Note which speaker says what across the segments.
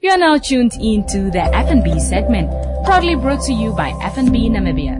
Speaker 1: You are now tuned into the F&B segment, proudly brought to you by F&B Namibia.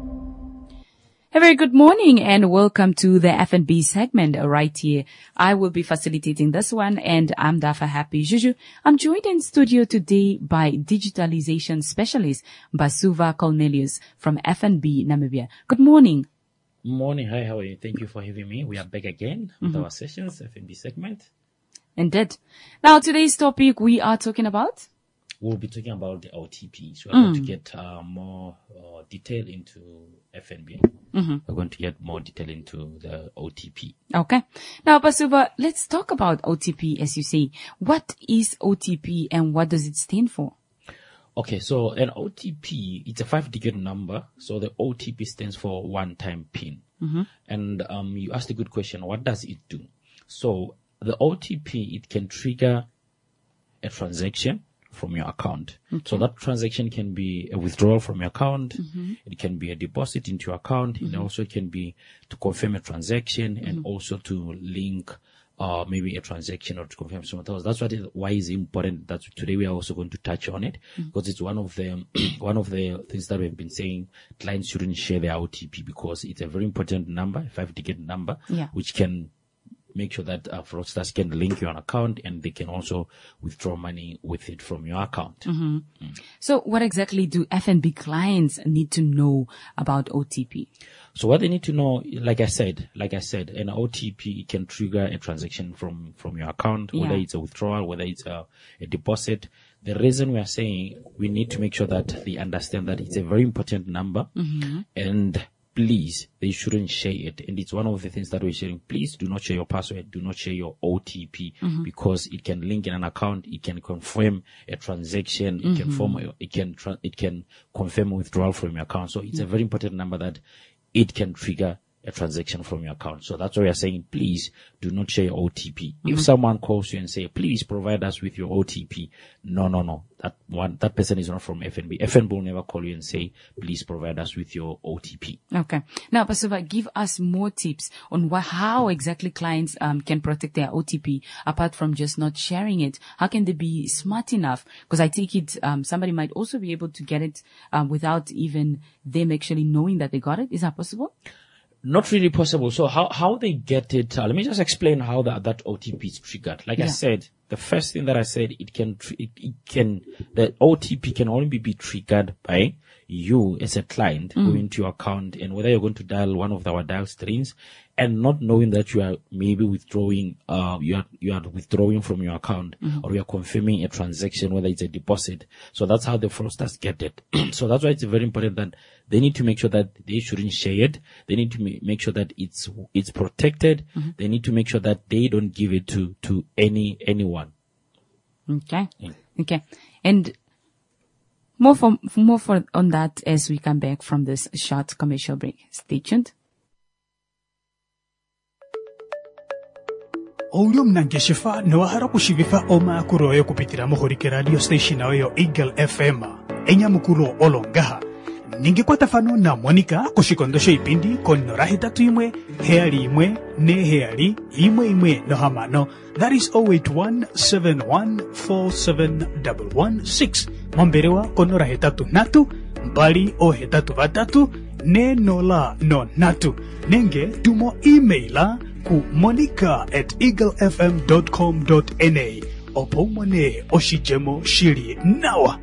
Speaker 1: A very good morning and welcome to the F&B segment right here. I will be facilitating this one and I'm Dafa Happy Juju. I'm joined in studio today by digitalization specialist Basuva Cornelius from F&B Namibia. Good morning.
Speaker 2: Morning. Hi, how are you? Thank you for having me. We are back again with our sessions, F&B segment.
Speaker 1: Indeed. Now, today's topic we are talking about?
Speaker 2: We'll be talking about the OTP. So we're going to get more detail into F&B. We're going to get more detail into the OTP.
Speaker 1: Okay. Now, Basuva, let's talk about OTP, as you say. What is OTP and what does it stand for?
Speaker 2: Okay, so an OTP, it's a 5-digit number. So the OTP stands for one-time PIN. And you asked a good question. What does it do? So the OTP, it can trigger a transaction from your account. So that transaction can be a withdrawal from your account. It can be a deposit into your account. It also can be to confirm a transaction and also to link maybe a transaction or to confirm something else. That's why it's important that today we are also going to touch on it, because it's one of the things that we've been saying. Clients shouldn't share their OTP because it's a very important number, a 5-digit number, which can make sure that fraudsters can link your account and they can also withdraw money with it from your account.
Speaker 1: So what exactly do F&B clients need to know about OTP?
Speaker 2: So what they need to know, like I said, an OTP can trigger a transaction from your account, whether it's a withdrawal, whether it's a deposit. The reason we are saying we need to make sure that they understand that it's a very important number and please, they shouldn't share it. And it's one of the things that we're sharing. Please do not share your password. Do not share your OTP because it can link in an account. It can confirm a transaction. It can confirm a withdrawal from your account. So it's a very important number that it can trigger a transaction from your account. So that's why we are saying, please do not share your OTP. If someone calls you and say, please provide us with your OTP. No. That person is not from F&B. F&B will never call you and say, please provide us with your OTP.
Speaker 1: Okay. Now, Basuva, give us more tips on how exactly clients can protect their OTP apart from just not sharing it. How can they be smart enough? Because I take it somebody might also be able to get it without even them actually knowing that they got it. Is that possible?
Speaker 2: Not really possible. So how they get it? Let me just explain how that OTP is triggered. Like I said, the first thing that I said, the OTP can only be triggered by you as a client going to your account, and whether you're going to dial one of our dial streams and not knowing that you are maybe withdrawing, you are withdrawing from your account or you are confirming a transaction, whether it's a deposit. So that's how the fraudsters get it. So that's why it's very important that they need to make sure that they shouldn't share it. They need to make sure that it's protected. They need to make sure that they don't give it to anyone.
Speaker 1: Okay. Okay. And more on that as we come back from this short commercial break. Stay tuned.
Speaker 3: Oulio mnangeshifa niwahara kushivifa oma kuroyo kupitira muhurike radio station oyo Eagle FM enya mukuro olongaha ningekwata fano na Monica kushikondosho ipindi konora hitatu imwe heali imwe ne heali imwe no hamano. That is 0817147116 momberewa konora hitatu natu mbali o hitatu vatatu ne nola no natu nenge tumo emaila ku monica@eaglefm.com.na opomone oshijemo shiri nawa.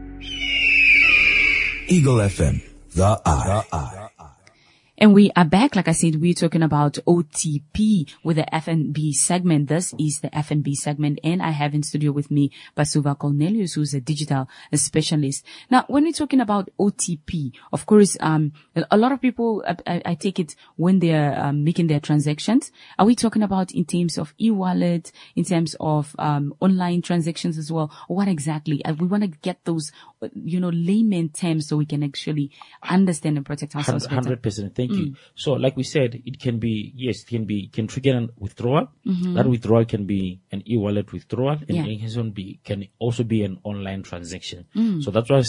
Speaker 4: Eagle FM, the eye.
Speaker 1: And we are back. Like I said, we're talking about OTP with the F&B segment. This is the F&B segment. And I have in studio with me Basuva Cornelius, who's a digital specialist. Now, when we're talking about OTP, of course, a lot of people, I take it when they're making their transactions. Are we talking about in terms of e-wallet, in terms of online transactions as well? Or what exactly? We want to get those, layman terms so we can actually understand and protect ourselves better.
Speaker 2: 100%. Thank you. So like we said, it can trigger a withdrawal. That withdrawal can be an e-wallet withdrawal and it can also be an online transaction. So that's why I'm saying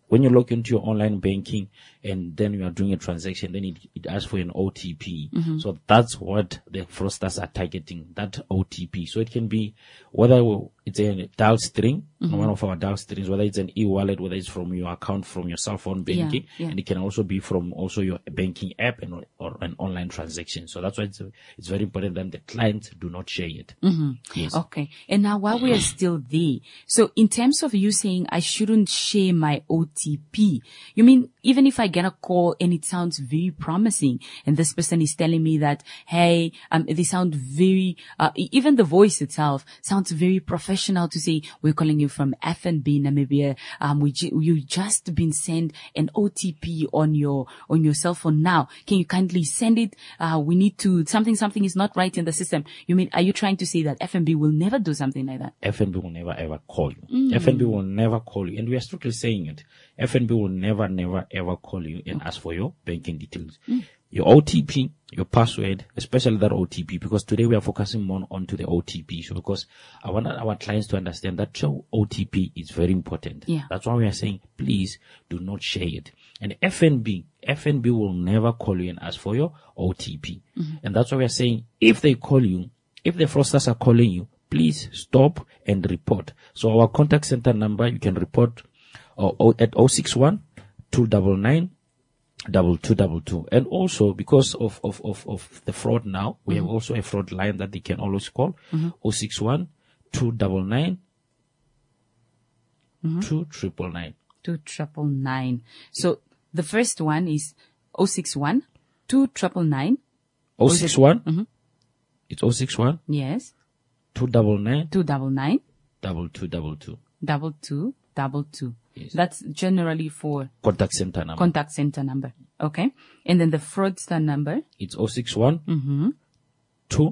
Speaker 2: when you log into your online banking and then you are doing a transaction, then it asks for an OTP. So that's what the fraudsters are targeting, that OTP. So it can be whether it's a dial string, one of our dial strings, whether it's an e-wallet, whether it's from your account, from your cell phone banking, and it can also be from also your banking app or an online transaction. So that's why it's very important that the clients do not share it. Yes.
Speaker 1: Okay. And now while we are still there, so in terms of you saying I shouldn't share my OTP, you mean even if I get a call and it sounds very promising and this person is telling me that, hey, they sound very, even the voice itself sounds very professional to say, we're calling you from FNB Namibia. You just been sent an OTP on your cell phone now. Can you kindly send it? We need to, something is not right in the system. You mean, are you trying to say that FNB will never do something like that?
Speaker 2: FNB will never ever call you. FNB will never call you. And we are strictly saying it. FNB will never ever call you and ask for your banking details. Your OTP, your password, especially that OTP, because today we are focusing more onto the OTP. So because I want our clients to understand that your OTP is very important.
Speaker 1: Yeah.
Speaker 2: That's why we are saying, please do not share it. And FNB will never call you and ask for your OTP. And that's why we are saying, if they call you, if the fraudsters are calling you, please stop and report. So our contact center number, you can report at 061 299 2222. And also because of the fraud now, we have also a fraud line that they can always call 061 299 2999.
Speaker 1: 2999. So the first one is 061 299.
Speaker 2: 061? It's 061?
Speaker 1: Yes.
Speaker 2: 299
Speaker 1: 299
Speaker 2: 2222.
Speaker 1: 2222.
Speaker 2: Yes.
Speaker 1: That's generally for
Speaker 2: Contact center number.
Speaker 1: Okay. And then the fraudster number?
Speaker 2: It's 061 2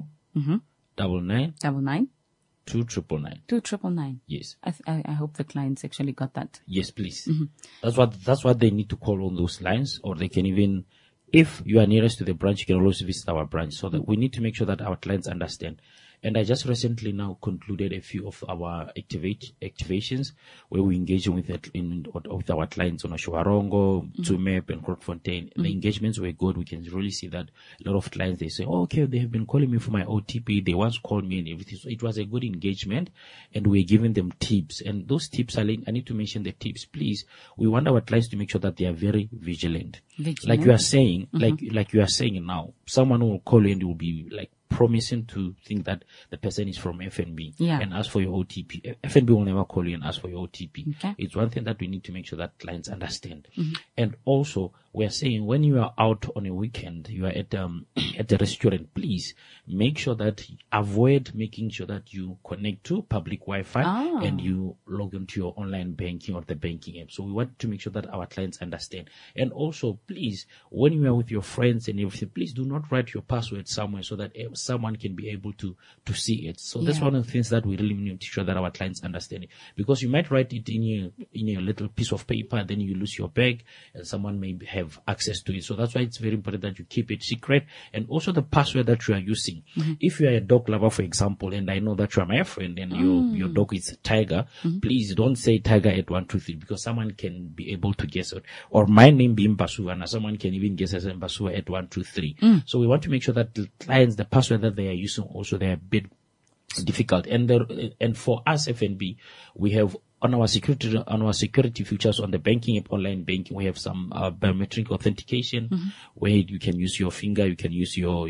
Speaker 2: 99
Speaker 1: 99
Speaker 2: 2999.
Speaker 1: 2999.
Speaker 2: Yes.
Speaker 1: I hope the clients actually got that.
Speaker 2: Yes, please. That's what they need to call on those lines, or they can even, if you are nearest to the branch, you can always visit our branch, so that we need to make sure that our clients understand. And I just recently now concluded a few of our activations where we engage with our clients on Oshuarongo, Tsumeb, and Grootfontein. The engagements were good. We can really see that a lot of clients, they say, oh, okay, they have been calling me for my OTP. They once called me and everything. So it was a good engagement, and we're giving them tips. And those tips, I need to mention the tips, please. We want our clients to make sure that they are very vigilant. Like you are saying, like you are saying now, someone will call you and will be like promising to think that the person is from FNB and ask for your OTP. FNB will never call you and ask for your OTP. Okay. It's one thing that we need to make sure that clients understand. And also, we are saying when you are out on a weekend, you are at a restaurant, please make sure that avoid making sure that you connect to public Wi-Fi and you log into your online banking or the banking app. So we want to make sure that our clients understand. And also, please, when you are with your friends and everything, please do not write your password somewhere so that someone can be able to see it. So that's one of the things that we really need to make sure that our clients understand it. Because you might write it in your little piece of paper, then you lose your bag and someone may have access to it. So that's why it's very important that you keep it secret. And also the password that you are using. If you are a dog lover, for example, and I know that you are my friend and your dog is Tiger, please don't say Tiger at 123 because someone can be able to guess it. Or my name being Basua, and someone can even guess as Basua at 123. So we want to make sure that the clients, the password that they are using, also they are a bit difficult. And for us, FNB, we have on our security features on the banking app, online banking, we have some biometric authentication where you can use your finger, you can use your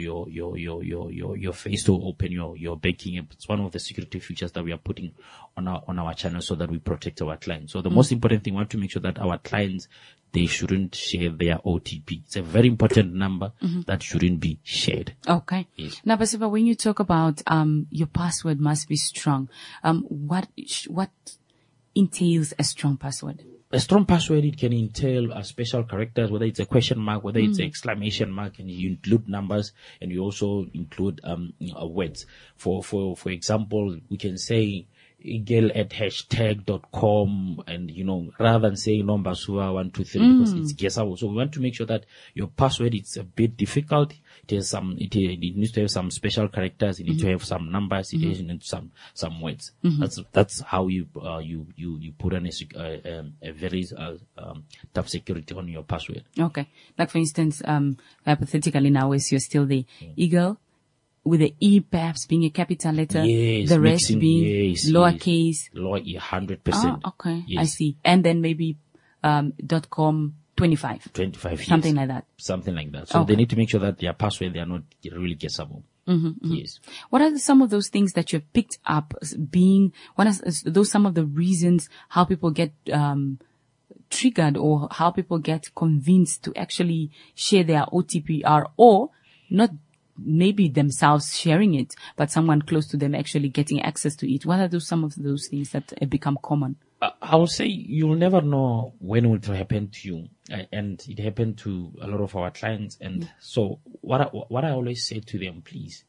Speaker 2: face to open your banking app. It's one of the security features that we are putting on our channel so that we protect our clients. So the most important thing, we want to make sure that our clients, they shouldn't share their OTP. It's a very important number that shouldn't be shared.
Speaker 1: Okay.
Speaker 2: Yes.
Speaker 1: Now, Basiba, when you talk about your password must be strong, what entails a strong password?
Speaker 2: A strong password, it can entail special characters, whether it's a question mark, whether it's an exclamation mark, and you include numbers, and you also include words. For example, we can say eagle at hashtag.com, and rather than saying Nombasua 123 because it's guessable. So we want to make sure that your password is a bit difficult. It has it needs to have some special characters. It needs to have some numbers. It needs some words. That's how you put on a very tough security on your password.
Speaker 1: Okay. Like for instance, hypothetically now, as you're still the eagle, with the E perhaps being a capital letter,
Speaker 2: yes,
Speaker 1: the rest being lowercase.
Speaker 2: Lower 100%.
Speaker 1: Oh, okay.
Speaker 2: Yes.
Speaker 1: I see. And then maybe .com 25.
Speaker 2: 25.
Speaker 1: Something like that.
Speaker 2: Something like that. So they need to make sure that their password, they are not really guessable. Yes.
Speaker 1: What are some of those things that you've picked up being, what are those some of the reasons how people get triggered or how people get convinced to actually share their OTPR, or not maybe themselves sharing it, but someone close to them actually getting access to it? What are some of those things that have become common?
Speaker 2: I will say you'll never know when it will happen to you, and it happened to a lot of our clients. And so what I always say to them, please,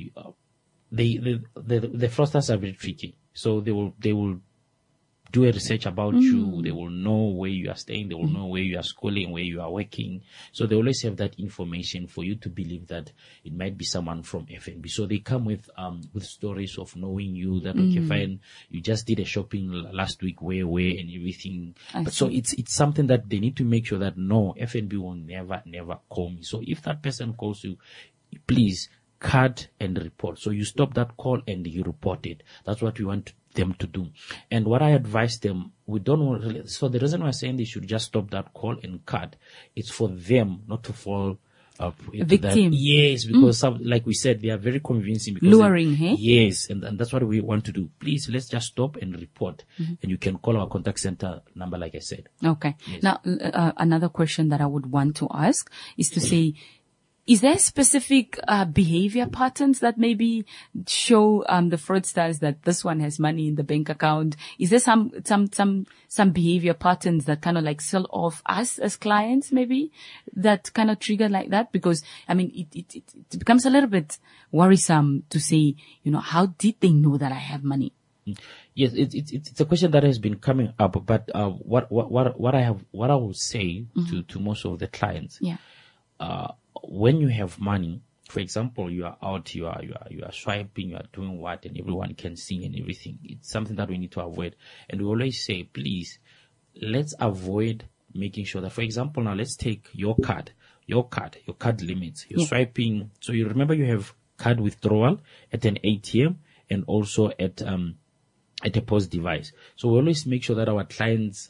Speaker 2: the fraudsters are very tricky. So they will do a research about you. They will know where you are staying. They will know where you are schooling, where you are working. So they always have that information for you to believe that it might be someone from FNB. So they come with stories of knowing you, that, okay, fine, you just did a shopping last week, where, and everything. So it's something that they need to make sure that no, FNB will never call me. So if that person calls you, please cut and report. So you stop that call and you report it. That's what we want them to do. And what I advise them, we don't want, so the reason why I'm saying they should just stop that call and cut, it's for them not to fall
Speaker 1: victim.
Speaker 2: Yes, because some, like we said, they are very convincing. Because
Speaker 1: luring, hey?
Speaker 2: Yes, and that's what we want to do. Please, let's just stop and report. And you can call our contact center number, like I said.
Speaker 1: Okay.
Speaker 2: Yes.
Speaker 1: Now, another question that I would want to ask is to say, is there specific behavior patterns that maybe show the fraudsters that this one has money in the bank account? Is there some behavior patterns that kind of like sell off us as clients, maybe, that kind of trigger like that? Because I mean, it becomes a little bit worrisome to say, how did they know that I have money?
Speaker 2: Yes, it's a question that has been coming up. But what I will say to most of the clients, when you have money, for example, you are out, you are swiping, you are doing what, and everyone can see and everything. It's something that we need to avoid. And we always say, please, let's avoid making sure that, for example, now let's take your card limits. You're swiping. So you remember you have card withdrawal at an ATM and also at a POS device. So we always make sure that our clients,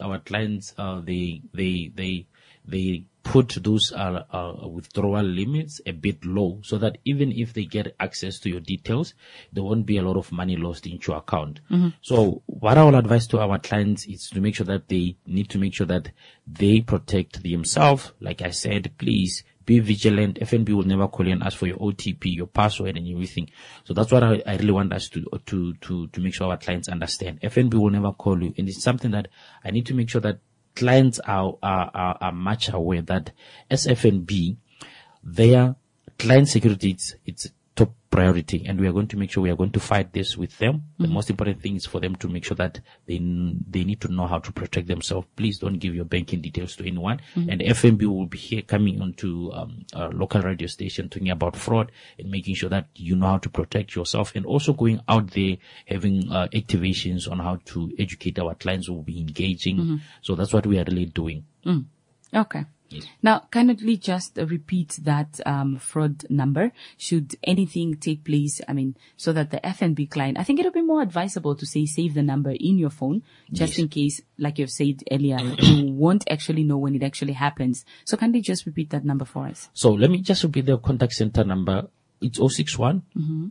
Speaker 2: they put those withdrawal limits a bit low, so that even if they get access to your details, there won't be a lot of money lost into your account. So what I will advise to our clients is to make sure that they need to make sure that they protect themselves. Like I said, please be vigilant. FNB will never call you and ask for your OTP, your password, and everything. So that's what I really want us to make sure our clients understand. FNB will never call you, and it's something that I need to make sure that clients are much aware that as FNB, their client security, it's top priority, and we are going to make sure we are going to fight this with them. The most important thing is for them to make sure that they need to know how to protect themselves. Please don't give your banking details to anyone. And FNB will be here coming onto a local radio station talking about fraud and making sure that you know how to protect yourself, and also going out there having activations on how to educate our clients who will be engaging. So that's what we are really doing.
Speaker 1: Okay.
Speaker 2: Yes.
Speaker 1: Now, kindly just repeat that fraud number should anything take place, so that the FNB client, I think it'll be more advisable to say save the number in your phone, just in case, like you've said earlier, you won't actually know when it actually happens. So kindly just repeat that number for us.
Speaker 2: So let me just repeat the contact center number. It's 061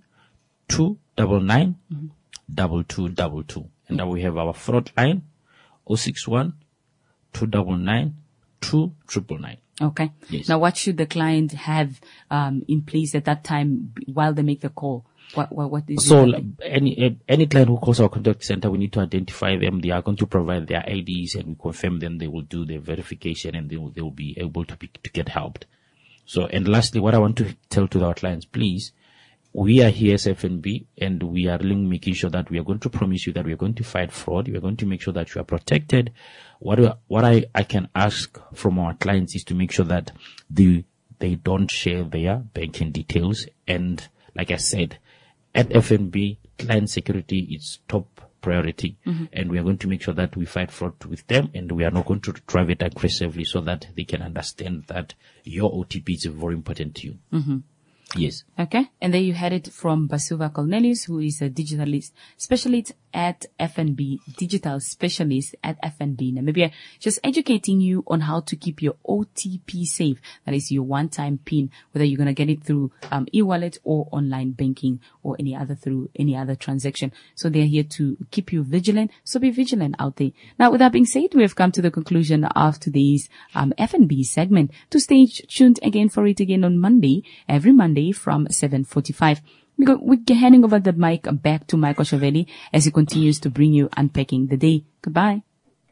Speaker 2: 299 2222. And then we have our fraud line, 061 299 2999. Okay.
Speaker 1: Yes. Now, what should the client have in place at that time while they make the call? What is
Speaker 2: so any client who calls our contact center, we need to identify them. They are going to provide their IDs, and we confirm them. They will do their verification, and they will be able to get helped. So, and lastly, what I want to tell to our clients, please, we are here as FNB, and we are really making sure that we are going to promise you that we are going to fight fraud. We are going to make sure that you are protected. What I can ask from our clients is to make sure that they don't share their banking details. And like I said, at FNB, client security is top priority. And we are going to make sure that we fight fraud with them, and we are not going to drive it aggressively so that they can understand that your OTP is very important to you. Yes.
Speaker 1: Okay. And there you had it from Basuva Cornelius, who is a digital specialist at FNB, digital specialist at FNB Namibia, just educating you on how to keep your OTP safe. That is your one-time PIN, whether you're going to get it through e-wallet or online banking or through any other transaction. So they're here to keep you vigilant. So be vigilant out there. Now, with that being said, we have come to the conclusion of today's FNB segment. To stay tuned again for it again on Monday, every Monday from 7:45. We're handing over the mic back to Michael Chavelli as he continues to bring you Unpacking the Day. Goodbye.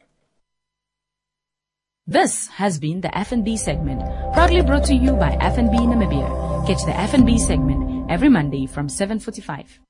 Speaker 1: This has been the FNB segment, proudly brought to you by FNB Namibia. Catch the FNB segment every Monday from 7:45.